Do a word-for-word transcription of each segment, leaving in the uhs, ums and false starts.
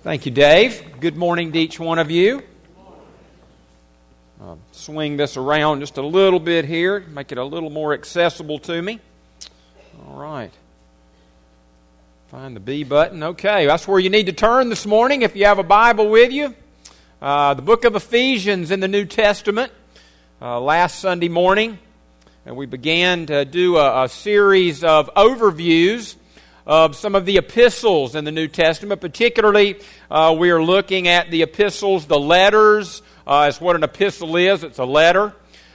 Thank you, Dave. Good morning to each one of you. Uh, swing this around just a little bit here, make it a little more accessible to me. All right. Find the B button. Okay, that's where you need to turn this morning if you have a Bible with you. Uh, the book of Ephesians in the New Testament. Uh, last Sunday morning, and we began to do a, a series of overviews of some of the epistles in the New Testament. Particularly, uh, we are looking at the epistles, the letters. Uh, is what an epistle is. It's a letter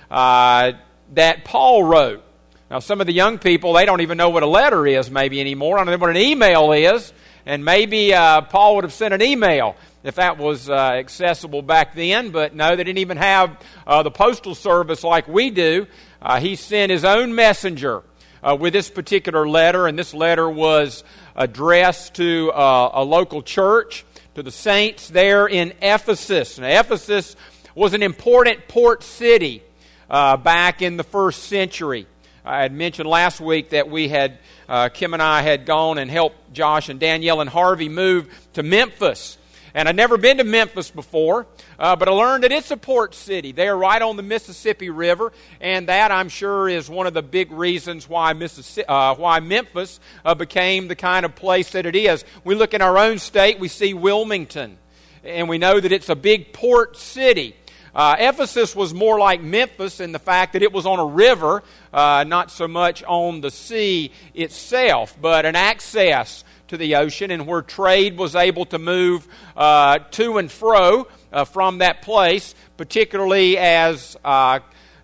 uh, that Paul wrote. Now, some of the young people, they don't even know what a letter is maybe anymore. I don't know what an email is. And maybe uh, Paul would have sent an email if that was uh, accessible back then. But no, they didn't even have uh, the postal service like we do. Uh, he sent his own messenger Uh, with this particular letter, and this letter was addressed to uh, a local church, to the saints there in Ephesus. Now, Ephesus was an important port city uh, back in the first century. I had mentioned last week that we had, uh, Kim and I had gone and helped Josh and Danielle and Harvey move to Memphis. And I'd never been to Memphis before, uh, but I learned that it's a port city. They are right on the Mississippi River, and that, I'm sure, is one of the big reasons why Mississippi, uh, why Memphis uh, became the kind of place that it is. We look in our own state, we see Wilmington, and we know that it's a big port city. Uh, Ephesus was more like Memphis in the fact that it was on a river, uh, not so much on the sea itself, but an access to the ocean, and where trade was able to move uh, to and fro uh, from that place, particularly as uh,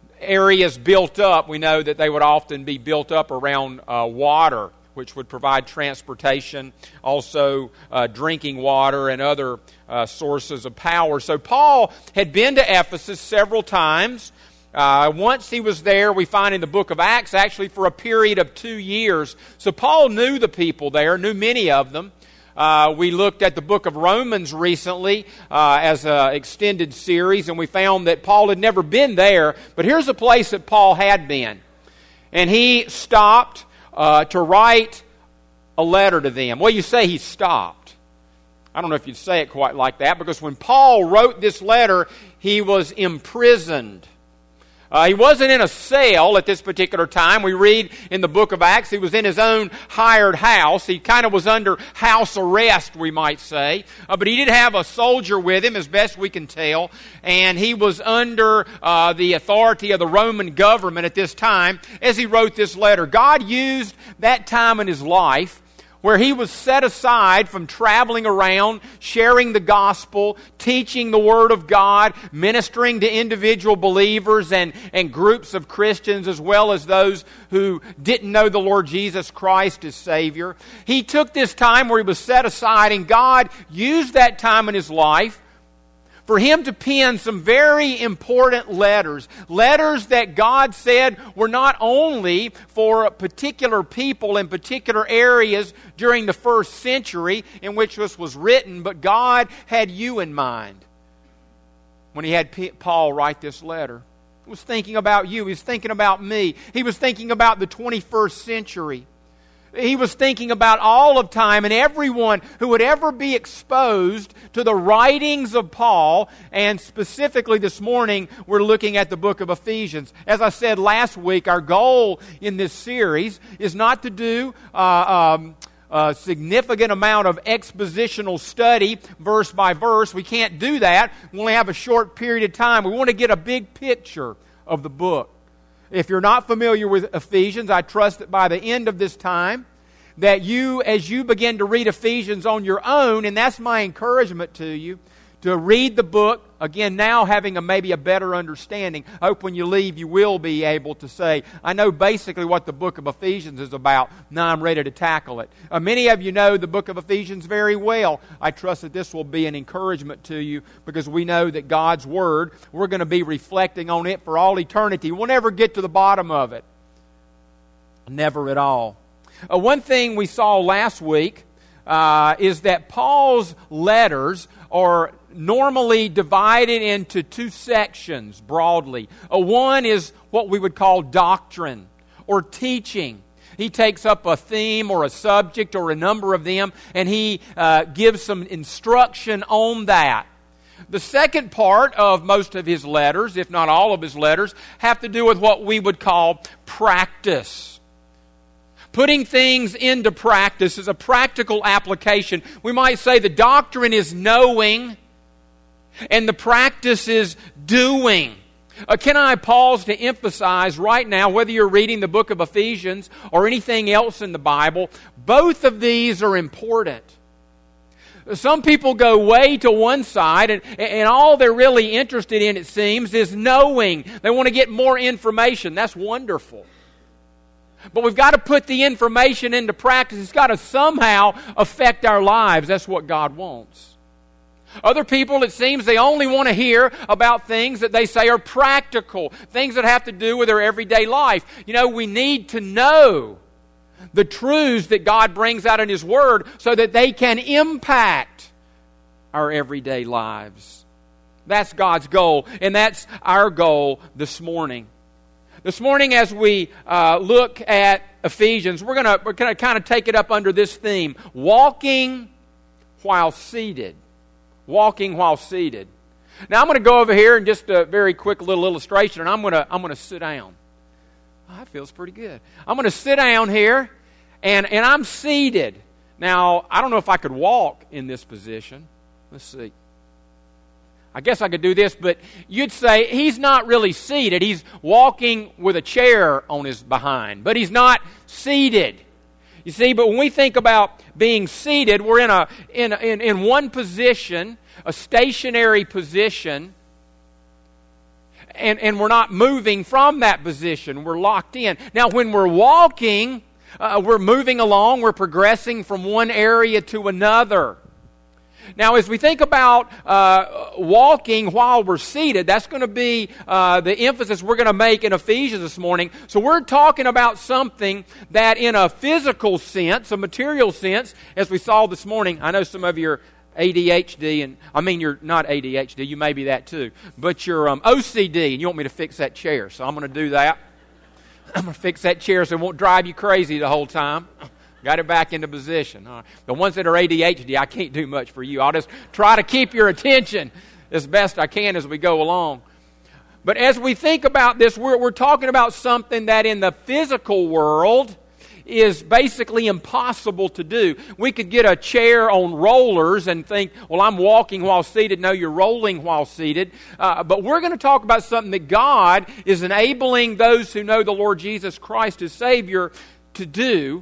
areas built up. We know that they would often be built up around uh, water, which would provide transportation, also uh, drinking water and other uh, sources of power. So Paul had been to Ephesus several times. Uh, once he was there, we find in the book of Acts, actually for a period of two years. So Paul knew the people there, knew many of them. Uh, we looked at the book of Romans recently uh, as an extended series, and we found that Paul had never been there. But here's a place that Paul had been. And he stopped uh, to write a letter to them. Well, you say he stopped. I don't know if you'd say it quite like that, because when Paul wrote this letter, he was imprisoned. Uh, he wasn't in a cell at this particular time. We read in the book of Acts he was in his own hired house. He kind of was under house arrest, we might say. Uh, but he did have a soldier with him, as best we can tell. And he was under uh, the authority of the Roman government at this time as he wrote this letter. God used that time in his life where he was set aside from traveling around, sharing the gospel, teaching the Word of God, ministering to individual believers and, and groups of Christians, as well as those who didn't know the Lord Jesus Christ as Savior. He took this time where he was set aside, and God used that time in his life for him to pen some very important letters. Letters that God said were not only for particular people in particular areas during the first century in which this was written, but God had you in mind when he had P- Paul write this letter. He was thinking about you. He was thinking about me. He was thinking about the twenty-first century. He was thinking about all of time and everyone who would ever be exposed to the writings of Paul. And specifically this morning, we're looking at the book of Ephesians. As I said last week, our goal in this series is not to do uh, um, a significant amount of expositional study, verse by verse. We can't do that. We only have a short period of time. We want to get a big picture of the book. If you're not familiar with Ephesians, I trust that by the end of this time, that you, as you begin to read Ephesians on your own, and that's my encouragement to you, to read the book, again, now having a maybe a better understanding. I hope when you leave you will be able to say, I know basically what the book of Ephesians is about. Now I'm ready to tackle it. Uh, many of you know the book of Ephesians very well. I trust that this will be an encouragement to you, because we know that God's Word, we're going to be reflecting on it for all eternity. We'll never get to the bottom of it. Never at all. Uh, one thing we saw last week uh, is that Paul's letters are normally divided into two sections broadly. Uh, one is what we would call doctrine or teaching. He takes up a theme or a subject or a number of them, and he uh, gives some instruction on that. The second part of most of his letters, if not all of his letters, have to do with what we would call practice. Putting things into practice is a practical application. We might say the doctrine is knowing, and the practice is doing. Uh, can I pause to emphasize right now, whether you're reading the book of Ephesians or anything else in the Bible, both of these are important. Some people go way to one side, and, and all they're really interested in, it seems, is knowing. They want to get more information. That's wonderful. But we've got to put the information into practice. It's got to somehow affect our lives. That's what God wants. Other people, it seems, they only want to hear about things that they say are practical, things that have to do with their everyday life. You know, we need to know the truths that God brings out in His Word so that they can impact our everyday lives. That's God's goal, and that's our goal this morning. This morning, as we uh, look at Ephesians, we're going we're going to kind of take it up under this theme: walking while seated. Walking while seated. Now I'm going to go over here and just a very quick little illustration, and I'm going to I'm going to sit down. Oh, that feels pretty good. I'm going to sit down here, and and I'm seated. Now I don't know if I could walk in this position. Let's see. I guess I could do this, but you'd say he's not really seated. He's walking with a chair on his behind, but he's not seated. You see, but when we think about being seated, we're in a in in, in one position, a stationary position, and, and we're not moving from that position. We're locked in. Now, when we're walking, uh, we're moving along, we're progressing from one area to another. Now, as we think about uh, walking while we're seated, that's going to be uh, the emphasis we're going to make in Ephesians this morning. So we're talking about something that in a physical sense, a material sense, as we saw this morning. I know some of you are A D H D, and I mean you're not A D H D, you may be that too, but you're um, O C D, and you want me to fix that chair. So I'm going to do that. I'm going to fix that chair so it won't drive you crazy the whole time. Got it back into position. All right. The ones that are A D H D, I can't do much for you. I'll just try to keep your attention as best I can as we go along. But as we think about this, we're, we're talking about something that in the physical world is basically impossible to do. We could get a chair on rollers and think, well, I'm walking while seated. No, you're rolling while seated. Uh, but we're going to talk about something that God is enabling those who know the Lord Jesus Christ as Savior to do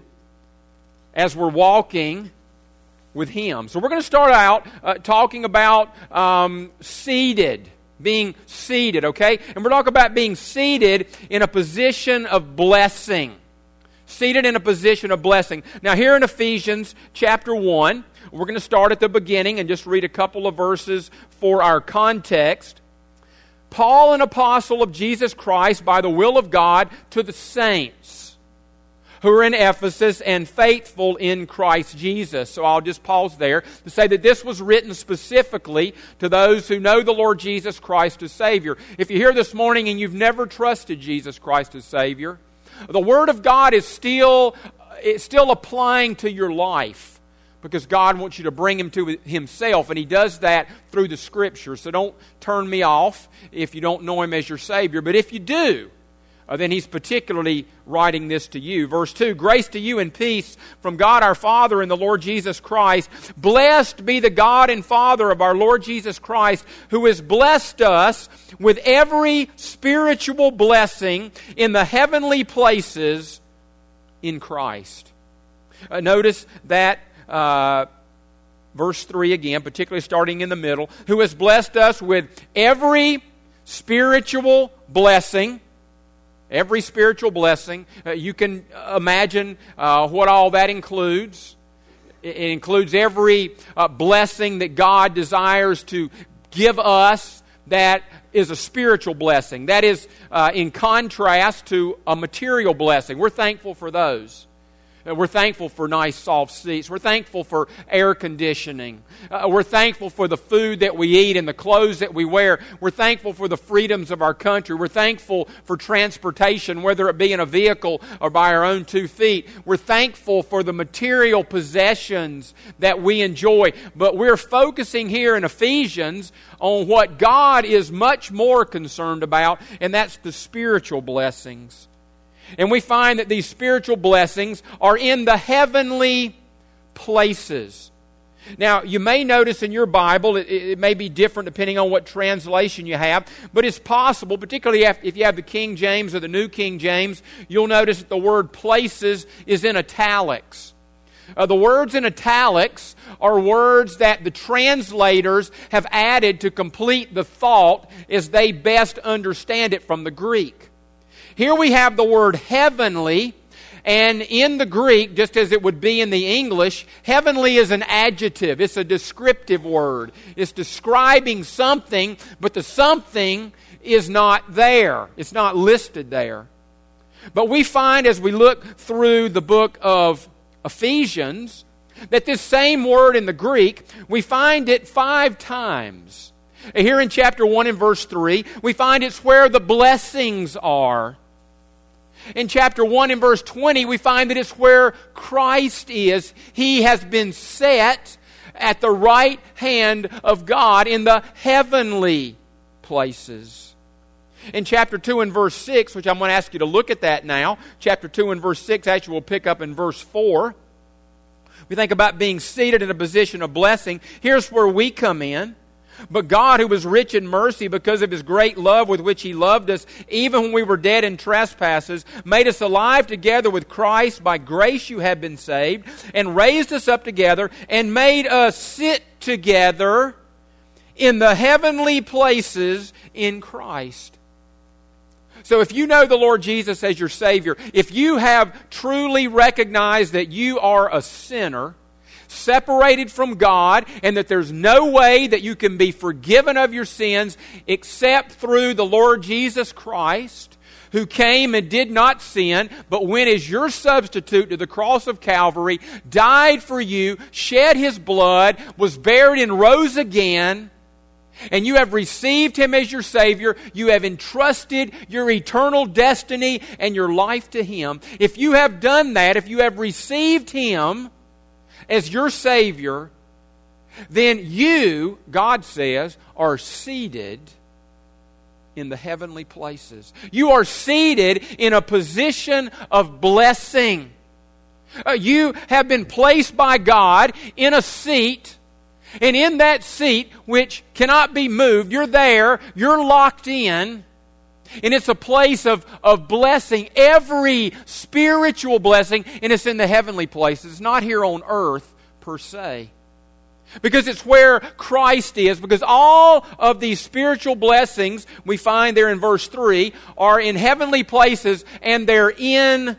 as we're walking with Him. So we're going to start out uh, talking about um, seated, being seated, okay? And we're talking about being seated in a position of blessing. Seated in a position of blessing. Now here in Ephesians chapter one, we're going to start at the beginning and just read a couple of verses for our context. Paul, an apostle of Jesus Christ by the will of God, to the saints who are in Ephesus and faithful in Christ Jesus. So I'll just pause there to say that this was written specifically to those who know the Lord Jesus Christ as Savior. If you're here this morning and you've never trusted Jesus Christ as Savior, the Word of God is still, it's still applying to your life because God wants you to bring Him to Himself, and He does that through the Scripture. So don't turn me off if you don't know Him as your Savior. But if you do, Uh, then he's particularly writing this to you. Verse two, grace to you and peace from God our Father and the Lord Jesus Christ. Blessed be the God and Father of our Lord Jesus Christ, who has blessed us with every spiritual blessing in the heavenly places in Christ. Uh, notice that uh, verse three again, particularly starting in the middle, who has blessed us with every spiritual blessing. Every spiritual blessing. Uh, you can imagine uh, what all that includes. It, it includes every uh, blessing that God desires to give us that is a spiritual blessing. That is uh, in contrast to a material blessing. We're thankful for those. We're thankful for nice soft seats. We're thankful for air conditioning. Uh, we're thankful for the food that we eat and the clothes that we wear. We're thankful for the freedoms of our country. We're thankful for transportation, whether it be in a vehicle or by our own two feet. We're thankful for the material possessions that we enjoy. But we're focusing here in Ephesians on what God is much more concerned about, and that's the spiritual blessings. And we find that these spiritual blessings are in the heavenly places. Now, you may notice in your Bible, it, it may be different depending on what translation you have, but it's possible, particularly if you have the King James or the New King James, you'll notice that the word places is in italics. Uh, the words in italics are words that the translators have added to complete the thought as they best understand it from the Greek. Here we have the word heavenly, and in the Greek, just as it would be in the English, heavenly is an adjective. It's a descriptive word. It's describing something, but the something is not there. It's not listed there. But we find as we look through the book of Ephesians that this same word in the Greek, we find it five times. Here in chapter one and verse three, we find it's where the blessings are. In chapter one and verse twenty, we find that it's where Christ is. He has been set at the right hand of God in the heavenly places. In chapter two and verse six, which I'm going to ask you to look at that now, chapter two and verse six, actually we'll pick up in verse four. We think about being seated in a position of blessing. Here's where we come in. But God, who was rich in mercy because of His great love with which He loved us, even when we were dead in trespasses, made us alive together with Christ. By grace you have been saved, and raised us up together, and made us sit together in the heavenly places in Christ. So if you know the Lord Jesus as your Savior, if you have truly recognized that you are a sinner, separated from God, and that there's no way that you can be forgiven of your sins except through the Lord Jesus Christ, who came and did not sin, but went as your substitute to the cross of Calvary, died for you, shed His blood, was buried and rose again, and you have received Him as your Savior, you have entrusted your eternal destiny and your life to Him. If you have done that, if you have received Him as your Savior, then you, God says, are seated in the heavenly places. You are seated in a position of blessing. Uh, you have been placed by God in a seat, and in that seat, which cannot be moved, you're there, you're locked in, and it's a place of, of blessing, every spiritual blessing, and it's in the heavenly places. It's not here on earth per se. Because it's where Christ is. Because all of these spiritual blessings we find there in verse three are in heavenly places, and they're in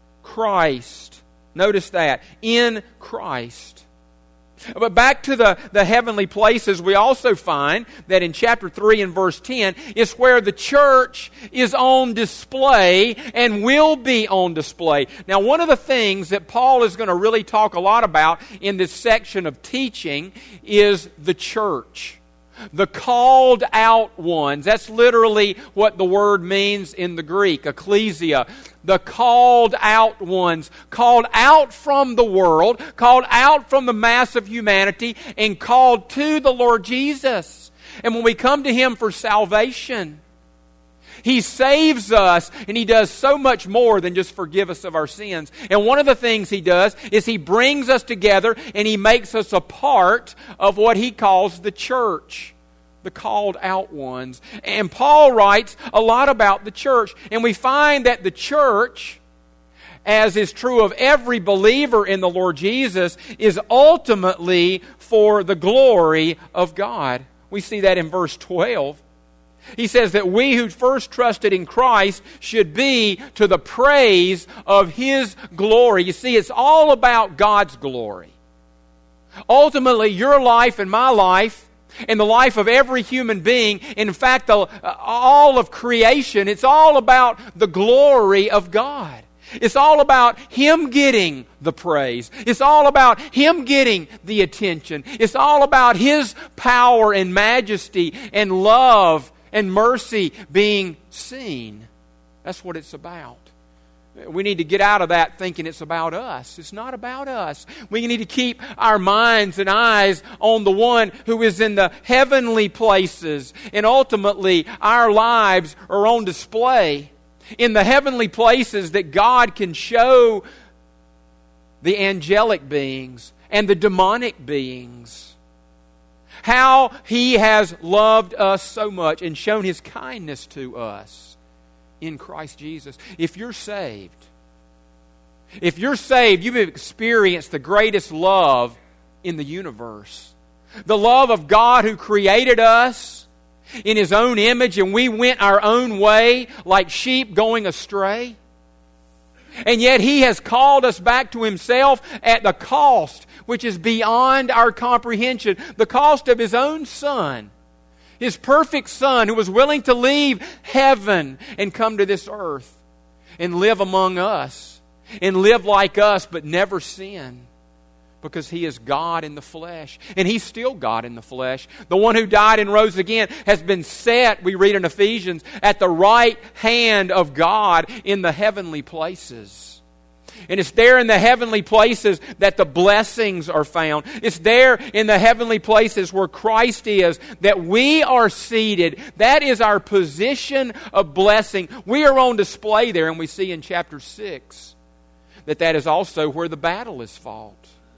Christ. Notice that. In Christ. But back to the, the heavenly places, we also find that in chapter three and verse ten is where the church is on display and will be on display. Now, one of the things that Paul is going to really talk a lot about in this section of teaching is the church. The called out ones. That's literally what the word means in the Greek, ecclesia. The called out ones. Called out from the world, called out from the mass of humanity, and called to the Lord Jesus. And when we come to Him for salvation, He saves us, and He does so much more than just forgive us of our sins. And one of the things He does is He brings us together, and He makes us a part of what He calls the church, the called out ones. And Paul writes a lot about the church. And we find that the church, as is true of every believer in the Lord Jesus, is ultimately for the glory of God. We see that in verse twelve. He says that we who first trusted in Christ should be to the praise of His glory. You see, it's all about God's glory. Ultimately, your life and my life and the life of every human being, in fact, the, all of creation, it's all about the glory of God. It's all about Him getting the praise. It's all about Him getting the attention. It's all about His power and majesty and love and mercy being seen. That's what it's about. We need to get out of that thinking it's about us. It's not about us. We need to keep our minds and eyes on the one who is in the heavenly places. And ultimately, our lives are on display in the heavenly places that God can show the angelic beings and the demonic beings how He has loved us so much and shown His kindness to us in Christ Jesus. If you're saved, if you're saved, you've experienced the greatest love in the universe. The love of God who created us in His own image, and we went our own way like sheep going astray. And yet He has called us back to Himself at the cost which is beyond our comprehension, the cost of His own Son, His perfect Son, who was willing to leave heaven and come to this earth and live among us and live like us but never sin. Because He is God in the flesh. And He's still God in the flesh. The one who died and rose again has been set, we read in Ephesians, at the right hand of God in the heavenly places. And it's there in the heavenly places that the blessings are found. It's there in the heavenly places where Christ is that we are seated. That is our position of blessing. We are on display there, and we see in chapter six that that is also where the battle is fought.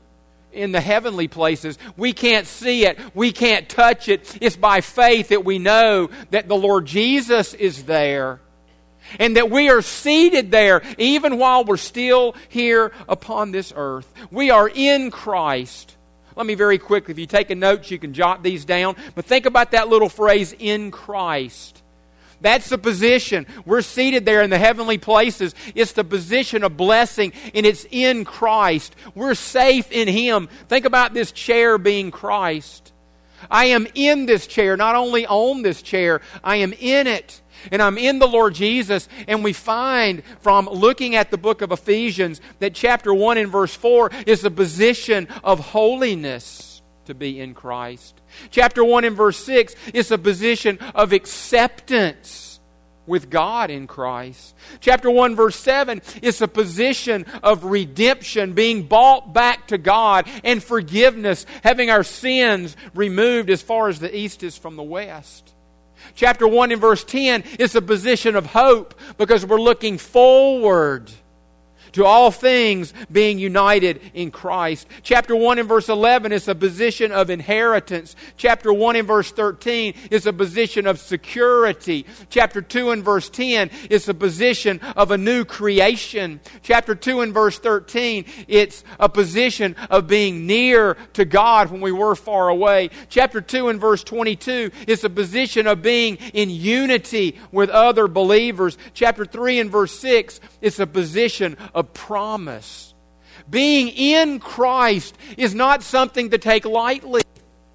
In the heavenly places. We can't see it. We can't touch it. It's by faith that we know that the Lord Jesus is there. And that we are seated there even while we're still here upon this earth. We are in Christ. Let me very quickly, if you take a note, you can jot these down. But think about that little phrase, in Christ. That's the position. We're seated there in the heavenly places. It's the position of blessing, and it's in Christ. We're safe in Him. Think about this chair being Christ. I am in this chair, not only on this chair, I am in it. And I'm in the Lord Jesus. And we find from looking at the book of Ephesians that chapter one and verse four is the position of holiness to be in Christ. Chapter one and verse six is a position of acceptance with God in Christ. Chapter one verse seven is a position of redemption, being bought back to God, and forgiveness, having our sins removed as far as the east is from the west. Chapter one and verse ten is a position of hope because we're looking forward to all things being united in Christ. Chapter one and verse eleven is a position of inheritance. Chapter one and verse thirteen is a position of security. Chapter two and verse ten is a position of a new creation. Chapter two and verse thirteen, it's a position of being near to God when we were far away. Chapter two and verse twenty-two is a position of being in unity with other believers. Chapter three and verse six is a position of promise. Being in Christ is not something to take lightly.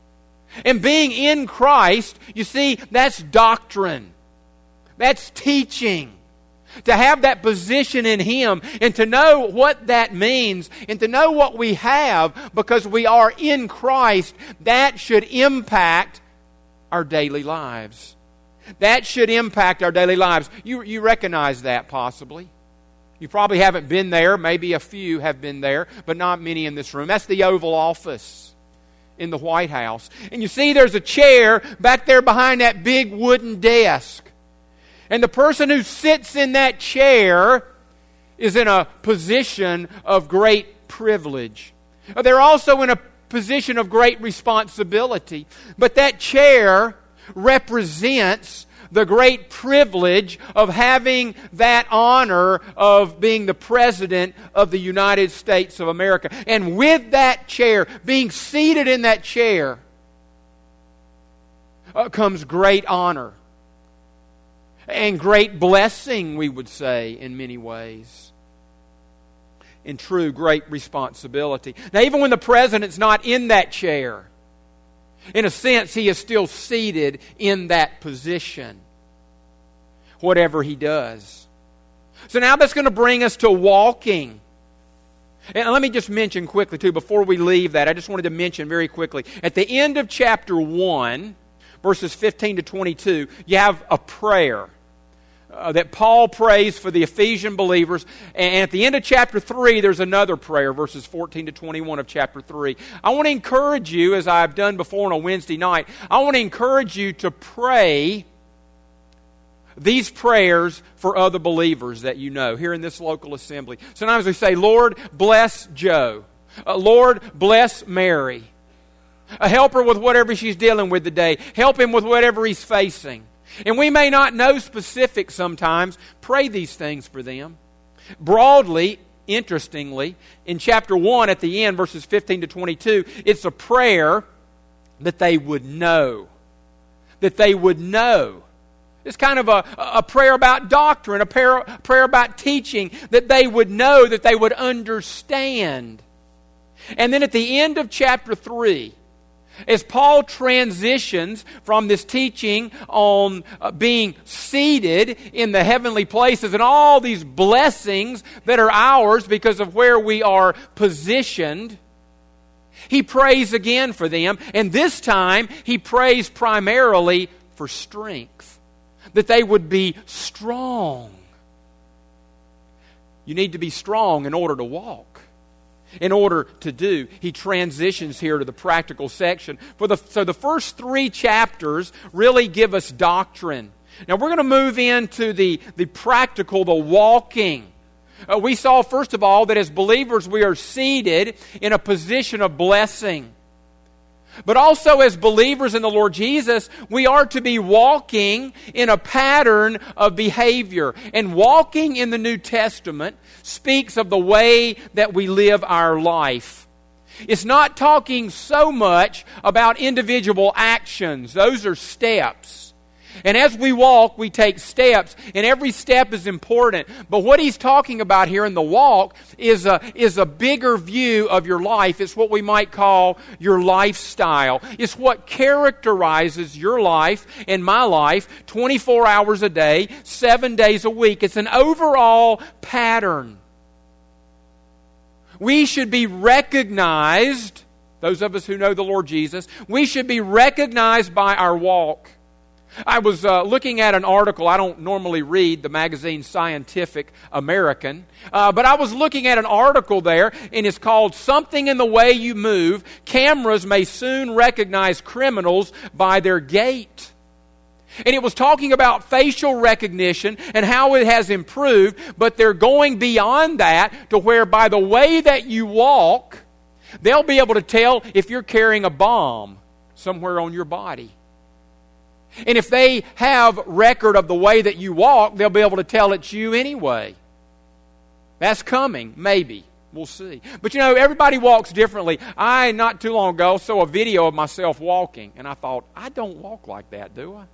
And being in Christ, you see, that's doctrine. That's teaching. To have that position in Him and to know what that means and to know what we have because we are in Christ, that should impact our daily lives. That should impact our daily lives. You, you recognize that possibly. You probably haven't been there. Maybe a few have been there, but not many in this room. That's the Oval Office in the White House. And you see there's a chair back there behind that big wooden desk. And the person who sits in that chair is in a position of great privilege. They're also in a position of great responsibility. But that chair represents the great privilege of having that honor of being the President of the United States of America. And with that chair, being seated in that chair, uh, comes great honor and great blessing, we would say, in many ways. And true, great responsibility. Now, even when the President's not in that chair, in a sense, he is still seated in that position, whatever he does. So now that's going to bring us to walking. And let me just mention quickly, too, before we leave that, I just wanted to mention very quickly. At the end of chapter one, verses fifteen to twenty-two, you have a prayer uh, that Paul prays for the Ephesian believers. And at the end of chapter three, there's another prayer, verses fourteen to twenty-one of chapter three. I want to encourage you, as I've done before on a Wednesday night, I want to encourage you to pray these prayers for other believers that you know here in this local assembly. Sometimes we say, Lord, bless Joe. Uh, Lord, bless Mary. Uh, help her with whatever she's dealing with today. Help him with whatever he's facing. And we may not know specifics sometimes. Pray these things for them. Broadly, interestingly, in chapter one at the end, verses fifteen to twenty-two, it's a prayer that they would know. That they would know. It's kind of a, a prayer about doctrine, a prayer, a prayer about teaching, that they would know, that they would understand. And then at the end of chapter three, as Paul transitions from this teaching on uh, being seated in the heavenly places and all these blessings that are ours because of where we are positioned, he prays again for them. And this time, he prays primarily for strength. That they would be strong. You need to be strong in order to walk. In order to do. He transitions here to the practical section. For the, so the first three chapters really give us doctrine. Now we're going to move into the, the practical, the walking. Uh, we saw, first of all, that as believers we are seated in a position of blessing. But also as believers in the Lord Jesus, we are to be walking in a pattern of behavior. And walking in the New Testament speaks of the way that we live our life. It's not talking so much about individual actions. Those are steps. And as we walk, we take steps, and every step is important. But what he's talking about here in the walk is a, is a bigger view of your life. It's what we might call your lifestyle. It's what characterizes your life and my life twenty-four hours a day, seven days a week. It's an overall pattern. We should be recognized, those of us who know the Lord Jesus, we should be recognized by our walk. I was uh, looking at an article. I don't normally read the magazine Scientific American, uh, but I was looking at an article there, and it's called Something in the Way You Move. Cameras may soon recognize criminals by their gait. And it was talking about facial recognition and how it has improved, but they're going beyond that to where by the way that you walk, they'll be able to tell if you're carrying a bomb somewhere on your body. And if they have record of the way that you walk, they'll be able to tell it's you anyway. That's coming, maybe. We'll see. But you know, everybody walks differently. I, not too long ago, saw a video of myself walking, and I thought, I don't walk like that, do I?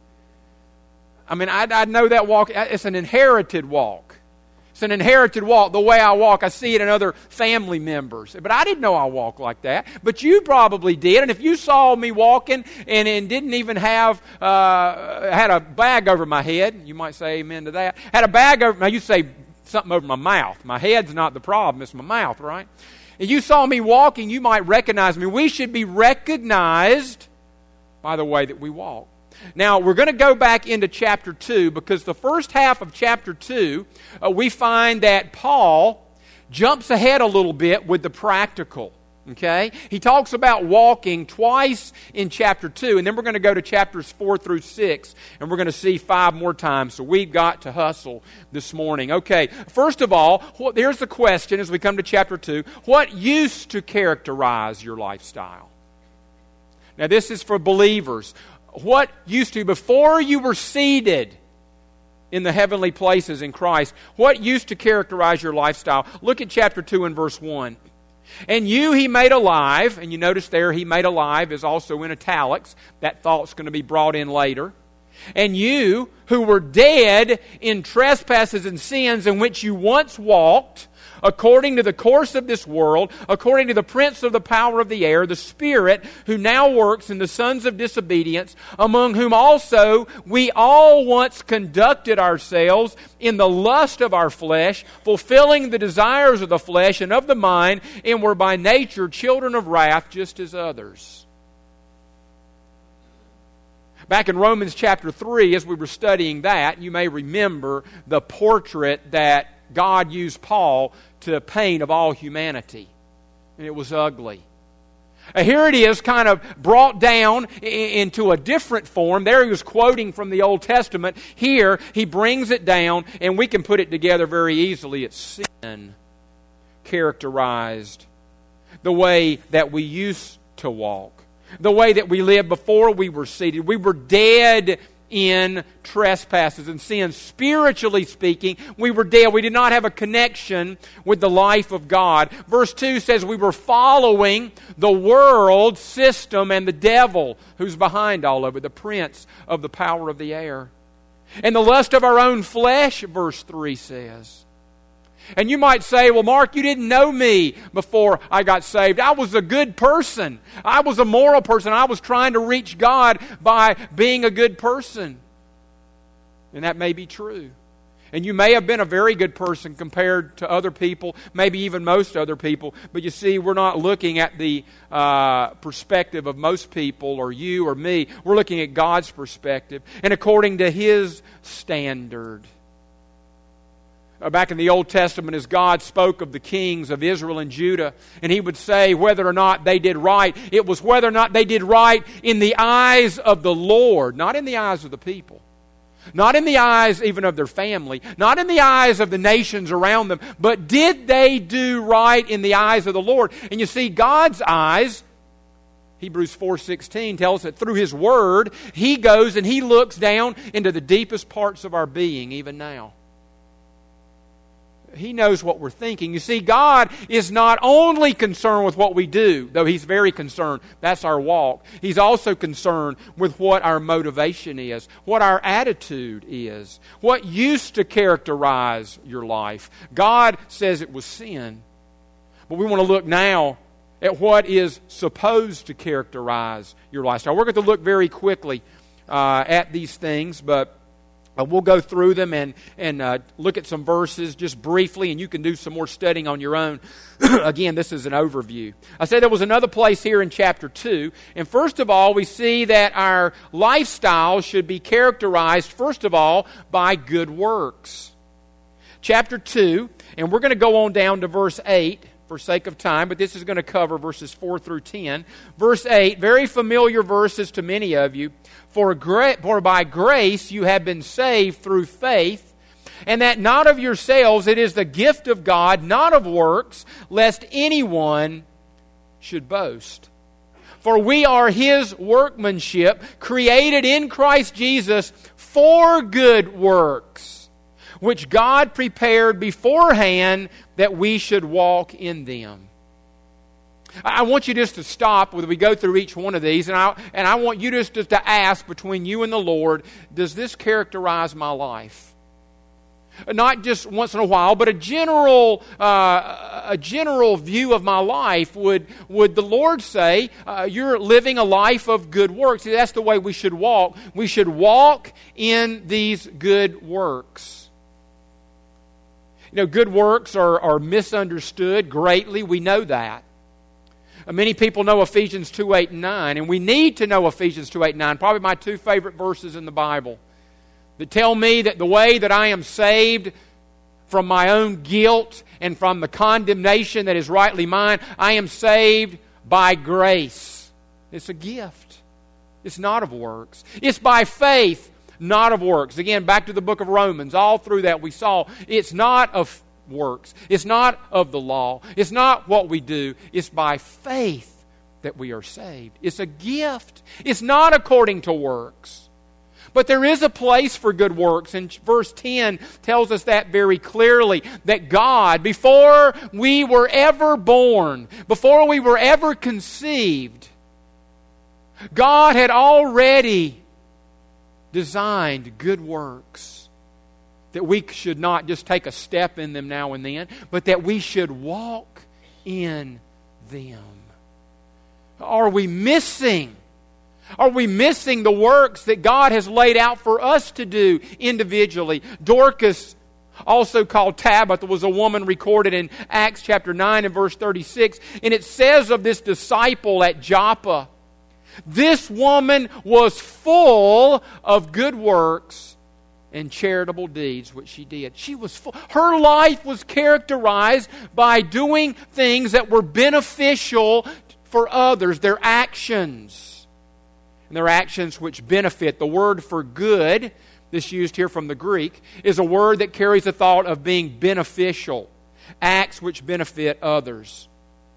I mean, I, I know that walk. It's an inherited walk. It's an inherited walk. The way I walk, I see it in other family members. But I didn't know I walked like that. But you probably did. And if you saw me walking and, and didn't even have, uh, had a bag over my head, you might say amen to that. Had a bag over, now you say something over my mouth. My head's not the problem, it's my mouth, right? And you saw me walking, you might recognize me. We should be recognized by the way that we walk. Now, we're going to go back into chapter two because the first half of chapter two, uh, we find that Paul jumps ahead a little bit with the practical. Okay? He talks about walking twice in chapter two, and then we're going to go to chapters four through six, and we're going to see five more times. So we've got to hustle this morning. Okay, first of all, what, there's the question as we come to chapter two. What used to characterize your lifestyle? Now, this is for believers. What used to, before you were seated in the heavenly places in Christ, what used to characterize your lifestyle? Look at chapter two and verse one. And you he made alive, and you notice there he made alive is also in italics. That thought's going to be brought in later. And you, who were dead in trespasses and sins in which you once walked, according to the course of this world, according to the prince of the power of the air, the Spirit, who now works in the sons of disobedience, among whom also we all once conducted ourselves in the lust of our flesh, fulfilling the desires of the flesh and of the mind, and were by nature children of wrath, just as others. Back in Romans chapter three, as we were studying that, you may remember the portrait that God used Paul to paint of all humanity. And it was ugly. Here it is, kind of brought down into a different form. There he was quoting from the Old Testament. Here, he brings it down, and we can put it together very easily. It's sin characterized the way that we used to walk. The way that we lived before we were seated. We were dead in trespasses and sins. Spiritually speaking, we were dead. We did not have a connection with the life of God. Verse two says we were following the world system and the devil who's behind all of it, the prince of the power of the air. And the lust of our own flesh, verse three says. And you might say, well, Mark, you didn't know me before I got saved. I was a good person. I was a moral person. I was trying to reach God by being a good person. And that may be true. And you may have been a very good person compared to other people, maybe even most other people. But you see, we're not looking at the uh, perspective of most people or you or me. We're looking at God's perspective and according to His standard. Back in the Old Testament, as God spoke of the kings of Israel and Judah, and He would say whether or not they did right, it was whether or not they did right in the eyes of the Lord, not in the eyes of the people, not in the eyes even of their family, not in the eyes of the nations around them, but did they do right in the eyes of the Lord? And you see, God's eyes, Hebrews four sixteen tells us that through His Word, He goes and He looks down into the deepest parts of our being even now. He knows what we're thinking. You see, God is not only concerned with what we do, though He's very concerned. That's our walk. He's also concerned with what our motivation is, what our attitude is, what used to characterize your life. God says it was sin. But we want to look now at what is supposed to characterize your lifestyle. We're going to look very quickly uh, at these things, but Uh, we'll go through them and, and uh, look at some verses just briefly, and you can do some more studying on your own. Again, this is an overview. I said there was another place here in chapter two. And first of all, we see that our lifestyle should be characterized, first of all, by good works. Chapter two, and we're going to go on down to verse eight for sake of time, but this is going to cover verses four through ten. Verse eight, very familiar verses to many of you. For, gra- for by grace you have been saved through faith, and that not of yourselves, it is the gift of God, not of works, lest anyone should boast. For we are His workmanship, created in Christ Jesus for good works, which God prepared beforehand that we should walk in them. I want you just to stop when we go through each one of these, and I, and I want you just to ask between you and the Lord, does this characterize my life? Not just once in a while, but a general uh, a general view of my life. Would, would the Lord say, uh, you're living a life of good works? See, that's the way we should walk. We should walk in these good works. You know, good works are, are misunderstood greatly. We know that. Many people know Ephesians two, eight, and nine, and we need to know Ephesians two, eight, and nine, probably my two favorite verses in the Bible, that tell me that the way that I am saved from my own guilt and from the condemnation that is rightly mine, I am saved by grace. It's a gift. It's not of works. It's by faith, not of works. Again, back to the book of Romans, all through that we saw, it's not of works. It's not of the law. It's not what we do. It's by faith that we are saved. It's a gift. It's not according to works. But there is a place for good works, and verse ten tells us that very clearly, that God, before we were ever born, before we were ever conceived, God had already designed good works, that we should not just take a step in them now and then, but that we should walk in them. Are we missing? Are we missing the works that God has laid out for us to do individually? Dorcas, also called Tabitha, was a woman recorded in Acts chapter nine and verse thirty-six. And it says of this disciple at Joppa, this woman was full of good works and charitable deeds, which she did. She was full. Her life was characterized by doing things that were beneficial for others, their actions. And their actions which benefit. The word for good, this used here from the Greek, is a word that carries the thought of being beneficial. Acts which benefit others.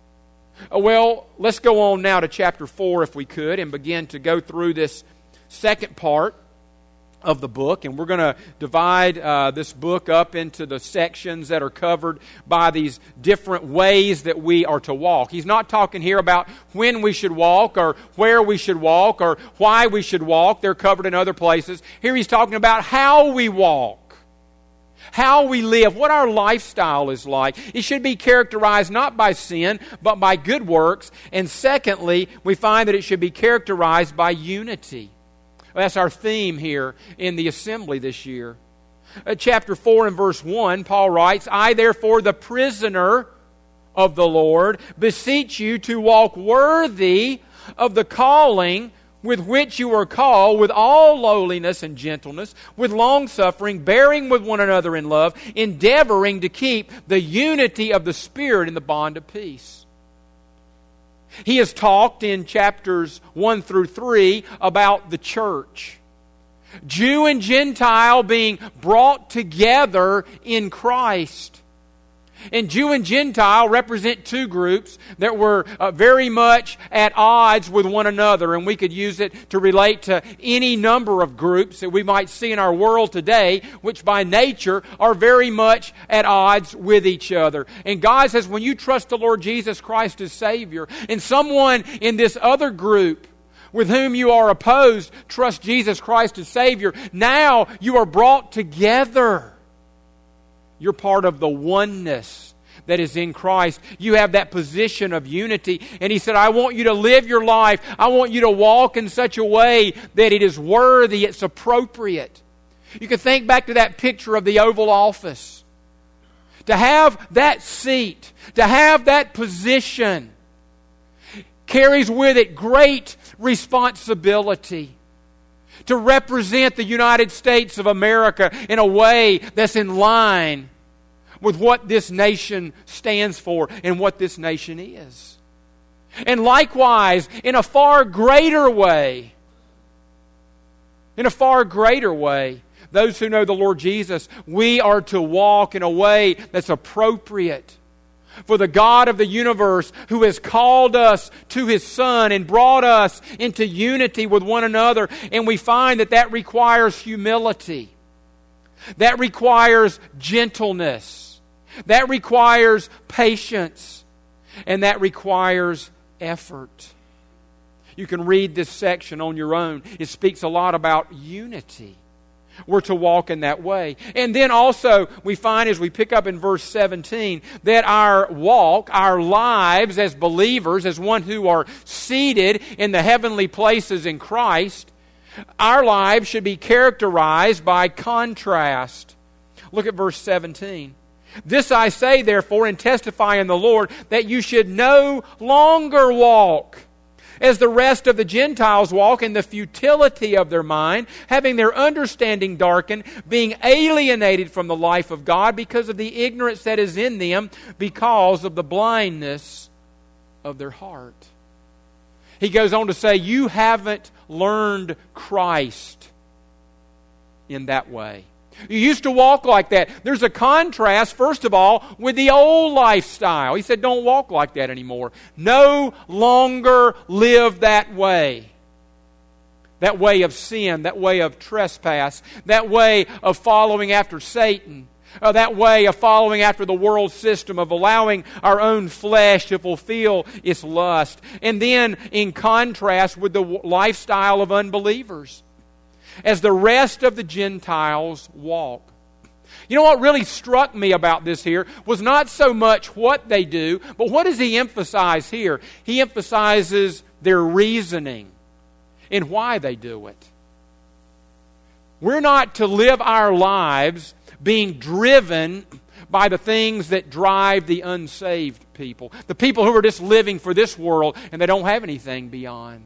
Well, let's go on now to chapter four if we could and begin to go through this second part of the book. And we're going to divide uh, this book up into the sections that are covered by these different ways that we are to walk. He's not talking here about when we should walk or where we should walk or why we should walk. They're covered in other places. Here he's talking about how we walk, how we live, what our lifestyle is like. It should be characterized not by sin, but by good works. And secondly, we find that it should be characterized by unity. That's our theme here in the assembly this year. Uh, chapter four and verse one, Paul writes, I therefore, the prisoner of the Lord, beseech you to walk worthy of the calling with which you are called, with all lowliness and gentleness, with long-suffering, bearing with one another in love, endeavoring to keep the unity of the Spirit in the bond of peace. He has talked in chapters one through three about the church. Jew and Gentile being brought together in Christ. And Jew and Gentile represent two groups that were uh, very much at odds with one another. And we could use it to relate to any number of groups that we might see in our world today, which by nature are very much at odds with each other. And God says, when you trust the Lord Jesus Christ as Savior, and someone in this other group with whom you are opposed trust Jesus Christ as Savior, now you are brought together. You're part of the oneness that is in Christ. You have that position of unity. And He said, I want you to live your life. I want you to walk in such a way that it is worthy, it's appropriate. You can think back to that picture of the Oval Office. To have that seat, to have that position, carries with it great responsibility. To represent the United States of America in a way that's in line with what this nation stands for and what this nation is. And likewise, in a far greater way, in a far greater way, those who know the Lord Jesus, we are to walk in a way that's appropriate for the God of the universe who has called us to His Son and brought us into unity with one another. And we find that that requires humility. That requires gentleness. That requires patience. And that requires effort. You can read this section on your own. It speaks a lot about unity. We're to walk in that way. And then also we find as we pick up in verse seventeen that our walk, our lives as believers, as one who are seated in the heavenly places in Christ, our lives should be characterized by contrast. Look at verse seventeen. This I say therefore and testify in the Lord that you should no longer walk as the rest of the Gentiles walk in the futility of their mind, having their understanding darkened, being alienated from the life of God because of the ignorance that is in them, because of the blindness of their heart. He goes on to say, you haven't learned Christ in that way. You used to walk like that. There's a contrast, first of all, with the old lifestyle. He said, don't walk like that anymore. No longer live that way. That way of sin, that way of trespass, that way of following after Satan, uh, that way of following after the world system, of allowing our own flesh to fulfill its lust. And then in contrast with the lifestyle of unbelievers. as the rest of the Gentiles walk. You know what really struck me about this here was not so much what they do, but what does he emphasize here? He emphasizes their reasoning and why they do it. We're not to live our lives being driven by the things that drive the unsaved people. The people who are just living for this world and they don't have anything beyond.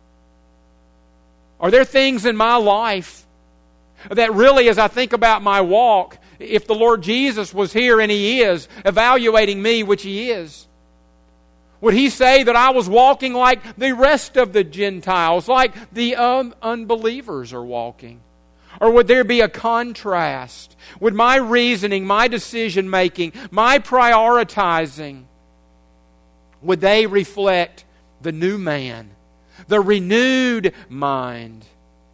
Are there things in my life that really, as I think about my walk, if the Lord Jesus was here, and He is, evaluating me, which He is, would He say that I was walking like the rest of the Gentiles, like the um, unbelievers are walking? Or would there be a contrast? Would my reasoning, my decision making, my prioritizing, would they reflect the new man, the renewed mind?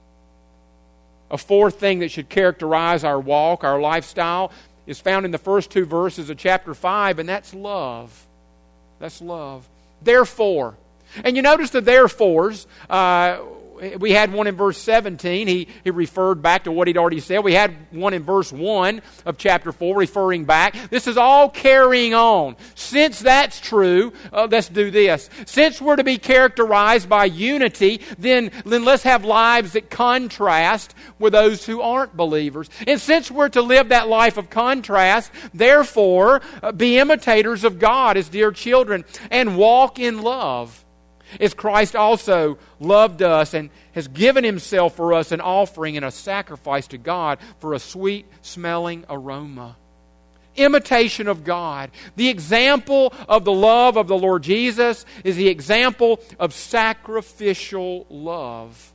A fourth thing that should characterize our walk, our lifestyle, is found in the first two verses of chapter five, and that's love. That's love. Therefore. And you notice the therefores. Uh, we had one in verse seventeen. He, he referred back to what he'd already said. We had one in verse one of chapter four referring back. This is all carrying on. Since that's true, uh, let's do this. Since we're to be characterized by unity, then, then let's have lives that contrast with those who aren't believers. And since we're to live that life of contrast, therefore, uh, be imitators of God as dear children and walk in love, as Christ also loved us and has given Himself for us an offering and a sacrifice to God for a sweet-smelling aroma. Imitation of God. The example of the love of the Lord Jesus is the example of sacrificial love.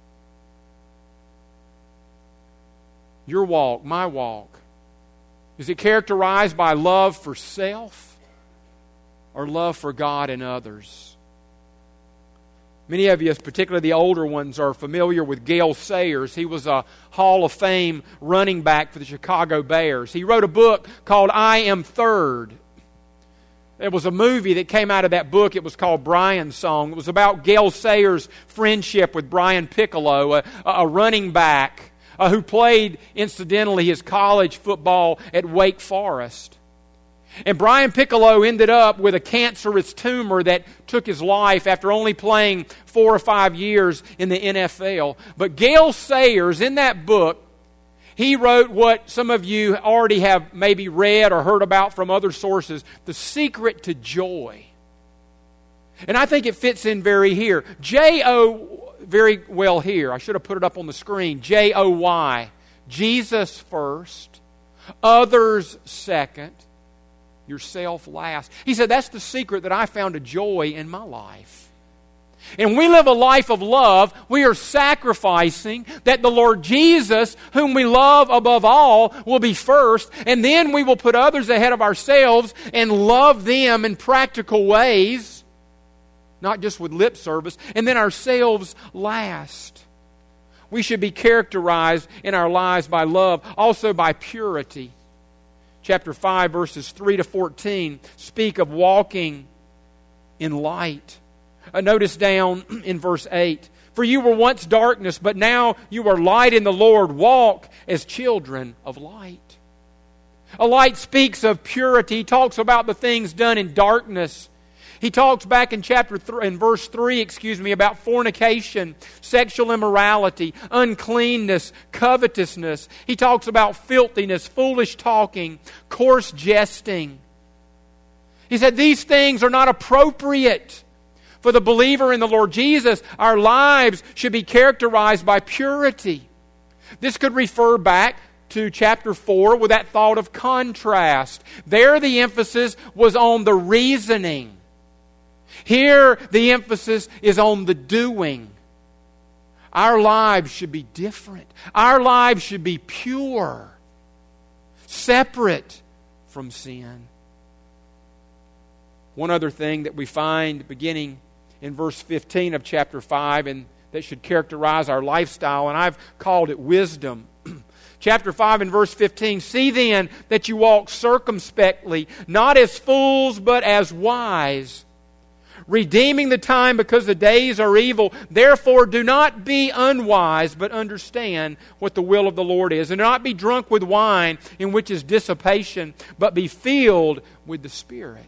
Your walk, my walk, is it characterized by love for self or love for God and others? Many of you, particularly the older ones, are familiar with Gale Sayers. He was a Hall of Fame running back for the Chicago Bears. He wrote a book called I Am Third. There was a movie that came out of that book. It was called Brian's Song. It was about Gale Sayers' friendship with Brian Piccolo, a, a running back uh, who played, incidentally, his college football at Wake Forest. And Brian Piccolo ended up with a cancerous tumor that took his life after only playing four or five years in the N F L. But Gale Sayers, in that book, he wrote what some of you already have maybe read or heard about from other sources, The Secret to Joy. And I think it fits in very here. J O, very well here. I should have put it up on the screen. J O Y. Jesus first, others second, yourself last. He said, that's the secret that I found of joy in my life. And when we live a life of love, we are sacrificing that the Lord Jesus, whom we love above all, will be first, and then we will put others ahead of ourselves and love them in practical ways, not just with lip service, and then ourselves last. We should be characterized in our lives by love, also by purity. Chapter five, verses three to fourteen speak of walking in light. Uh, notice down in verse eight. For you were once darkness, but now you are light in the Lord. Walk as children of light. A light speaks of purity. He talks about the things done in darkness. He talks back in chapter three, in verse three, excuse me, about fornication, sexual immorality, uncleanness, covetousness. He talks about filthiness, foolish talking, coarse jesting. He said these things are not appropriate for the believer in the Lord Jesus. Our lives should be characterized by purity. This could refer back to chapter four with that thought of contrast. There the emphasis was on the reasoning. Here, the emphasis is on the doing. Our lives should be different. Our lives should be pure, separate from sin. One other thing that we find beginning in verse fifteen of chapter five, and that should characterize our lifestyle, and I've called it wisdom. Chapter five and verse fifteen, see then that you walk circumspectly, not as fools, but as wise, redeeming the time because the days are evil. Therefore, do not be unwise, but understand what the will of the Lord is. And do not be drunk with wine, in which is dissipation, but be filled with the Spirit.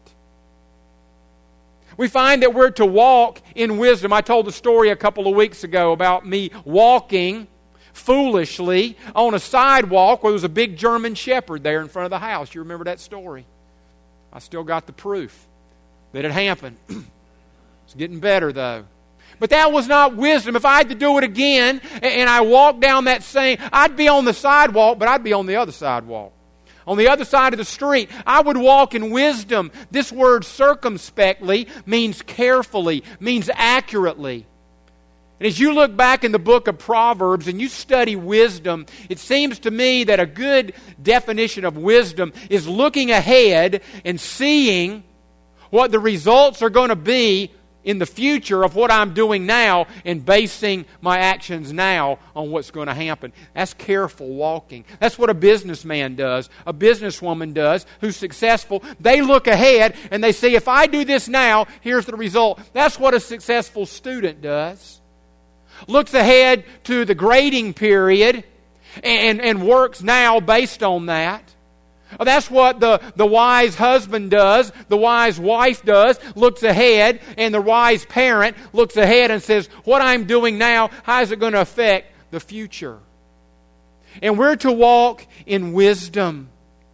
We find that we're to walk in wisdom. I told the story a couple of weeks ago about me walking foolishly on a sidewalk where there was a big German shepherd there in front of the house. You remember that story? I still got the proof that it happened. It's getting better, though. But that was not wisdom. If I had to do it again and I walked down that same, I'd be on the sidewalk, but I'd be on the other sidewalk. On the other side of the street, I would walk in wisdom. This word circumspectly means carefully, means accurately. And as you look back in the book of Proverbs and you study wisdom, it seems to me that a good definition of wisdom is looking ahead and seeing what the results are going to be in the future of what I'm doing now and basing my actions now on what's going to happen. That's careful walking. That's what a businessman does, a businesswoman does who's successful. They look ahead and they say, if I do this now, here's the result. That's what a successful student does. Looks ahead to the grading period and, and works now based on that. That's what the, the wise husband does, the wise wife does, looks ahead, and the wise parent looks ahead and says, what I'm doing now, how is it going to affect the future? And we're to walk in wisdom.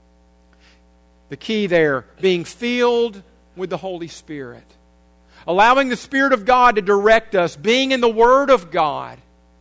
The key there, being filled with the Holy Spirit. Allowing the Spirit of God to direct us, being in the Word of God.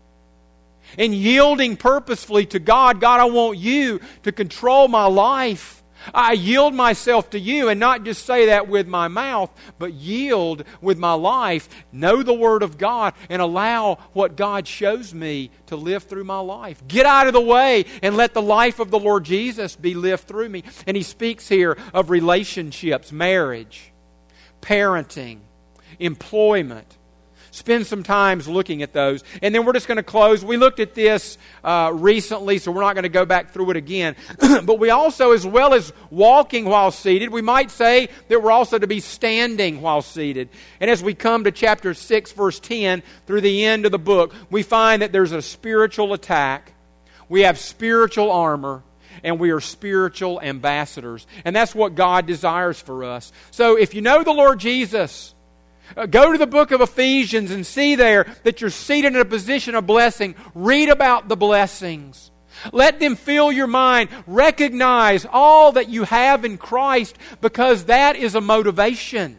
And yielding purposefully to God. God, I want You to control my life. I yield myself to You, and not just say that with my mouth, but yield with my life. Know the Word of God and allow what God shows me to live through my life. Get out of the way and let the life of the Lord Jesus be lived through me. And He speaks here of relationships, marriage, parenting, employment. Spend some time looking at those. And then we're just going to close. We looked at this uh, recently, so we're not going to go back through it again. But we also, as well as walking while seated, we might say that we're also to be standing while seated. And as we come to chapter six, verse ten, through the end of the book, we find that there's a spiritual attack. We have spiritual armor. And we are spiritual ambassadors. And that's what God desires for us. So if you know the Lord Jesus, Uh, go to the book of Ephesians and see there that you're seated in a position of blessing. Read about the blessings. Let them fill your mind. Recognize all that you have in Christ, because that is a motivation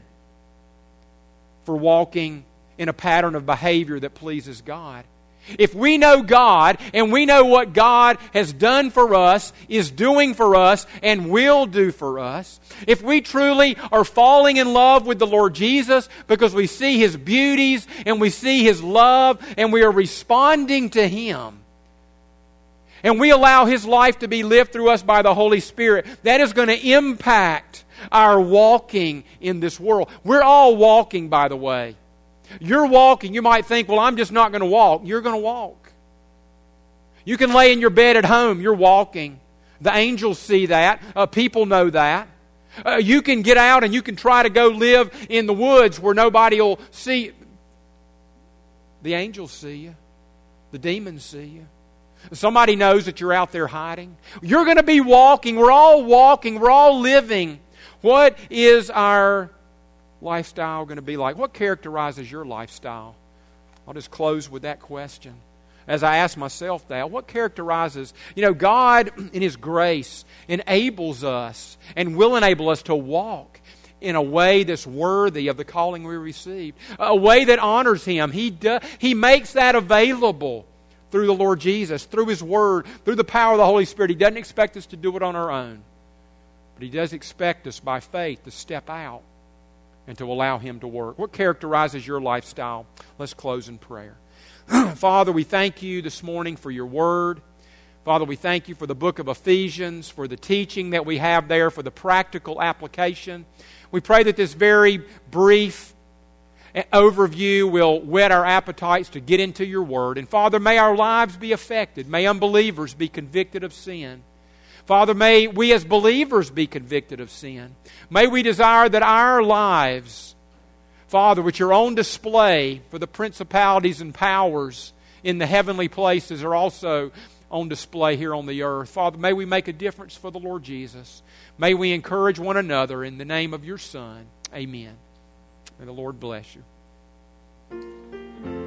for walking in a pattern of behavior that pleases God. If we know God and we know what God has done for us, is doing for us, and will do for us, if we truly are falling in love with the Lord Jesus because we see His beauties and we see His love and we are responding to Him, and we allow His life to be lived through us by the Holy Spirit, that is going to impact our walking in this world. We're all walking, by the way. You're walking. You might think, well, I'm just not going to walk. You're going to walk. You can lay in your bed at home. You're walking. The angels see that. Uh, people know that. Uh, you can get out and you can try to go live in the woods where nobody will see you. The angels see you. The demons see you. Somebody knows that you're out there hiding. You're going to be walking. We're all walking. We're all living. What is our lifestyle going to be like? What characterizes your lifestyle? I'll just close with that question. As I ask myself that, what characterizes, you know, God in His grace enables us and will enable us to walk in a way that's worthy of the calling we received, a way that honors Him. He do, He makes that available through the Lord Jesus, through His Word, through the power of the Holy Spirit. He doesn't expect us to do it on our own, but He does expect us by faith to step out and to allow Him to work. What characterizes your lifestyle? Let's close in prayer. Father, we thank You this morning for Your Word. Father, we thank You for the book of Ephesians, for the teaching that we have there, for the practical application. We pray that this very brief overview will whet our appetites to get into Your Word. And Father, may our lives be affected. May unbelievers be convicted of sin. Father, may we as believers be convicted of sin. May we desire that our lives, Father, which are on display for the principalities and powers in the heavenly places, are also on display here on the earth. Father, may we make a difference for the Lord Jesus. May we encourage one another in the name of your Son. Amen. May the Lord bless you.